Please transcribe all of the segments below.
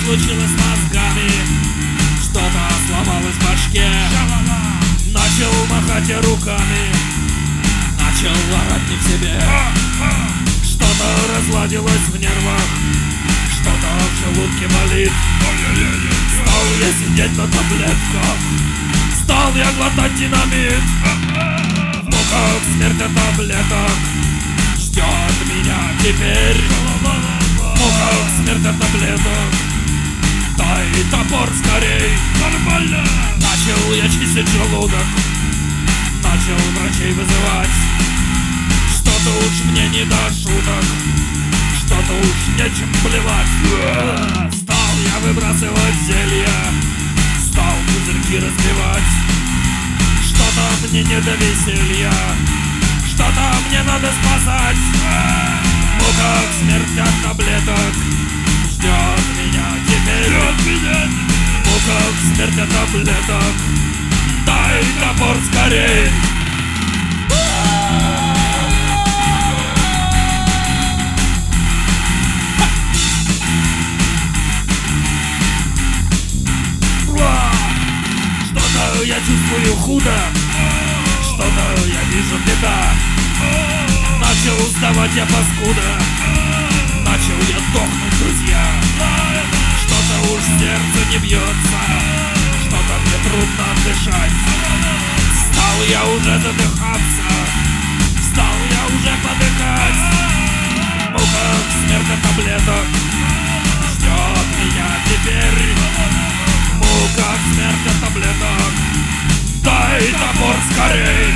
случилось с мозгами? Что-то сломалось в башке. Начал махать я руками, начал орать не в себе. Что-то разладилось в нервах, что-то в желудке болит. Стал я сидеть на таблетках, стал я глотать динамит. В муках смерть от таблеток ждет меня теперь. В муках смерть от таблеток, дай топор скорей. Нормально. Начал я чистить желудок, начал врачей вызывать. Что-то уж мне не до шуток, что-то уж нечем плевать. Стал я выбрасывать зелья, стал пузырьки разбивать. Что-то мне не до веселья, что-то мне надо спасать. В муках смерть от таблеток ждет меня теперь. В муках смерть от таблеток, дай топор скорей. Что-то я чувствую худо, что-то я вижу беда. Начал уставать я паскуда, начал я дохнуть, друзья. Что-то уж сердце не бьется, что-то мне трудно дышать. Стал я уже задыхаться, стал я уже подыхать. В муках смерть от таблеток ждет меня теперь. В муках смерть от таблеток, дай топор скорей.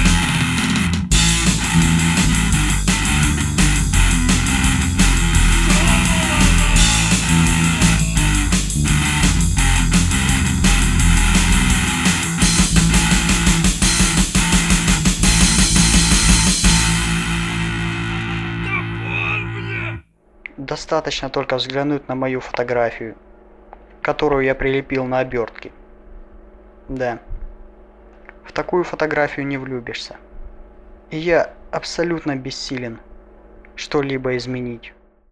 Достаточно только взглянуть на мою фотографию, которую я прилепил на обертке. Да, в такую фотографию не влюбишься. И я абсолютно бессилен что-либо изменить.